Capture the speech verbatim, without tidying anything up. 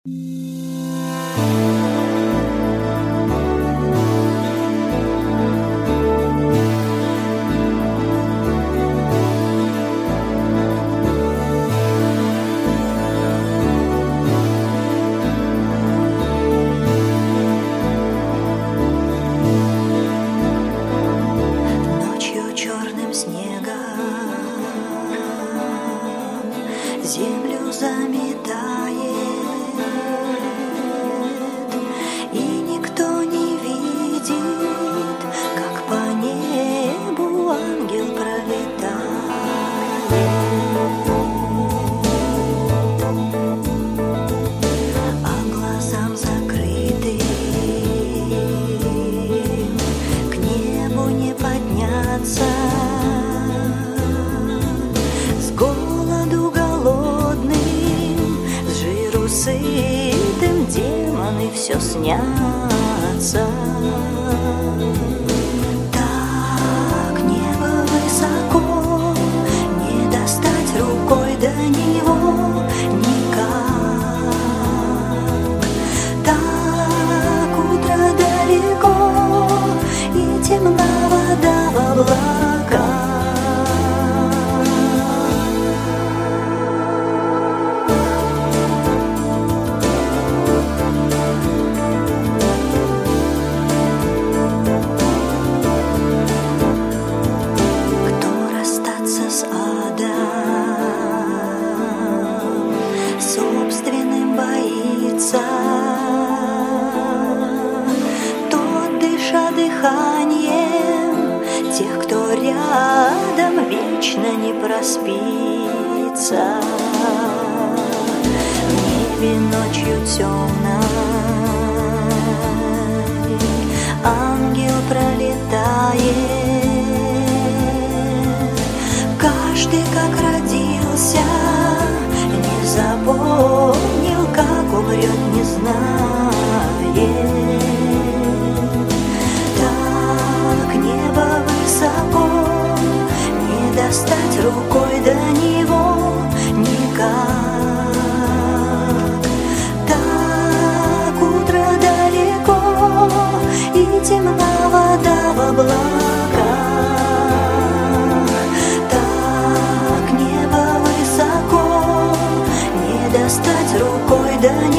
Землю заметает, и никто не видит, как по небу ангел пролетает. А глазам закрытым к небу не подняться. Сытым демоны все снятся. Так небо высоко, не достать рукой до него никак. Так утро далеко, и темна вода в облаках. Собственным боится, тот, дыша дыханием тех, кто рядом, вечно не проспится. В небе ночью темной ангел пролетает. Каждый как родился, не запомнил, как умрет, не знает. Так небо высоко, не достать рукой до него никак. Так утро далеко, и темна вода в облаках. Так небо высоко, не достать рукой до него.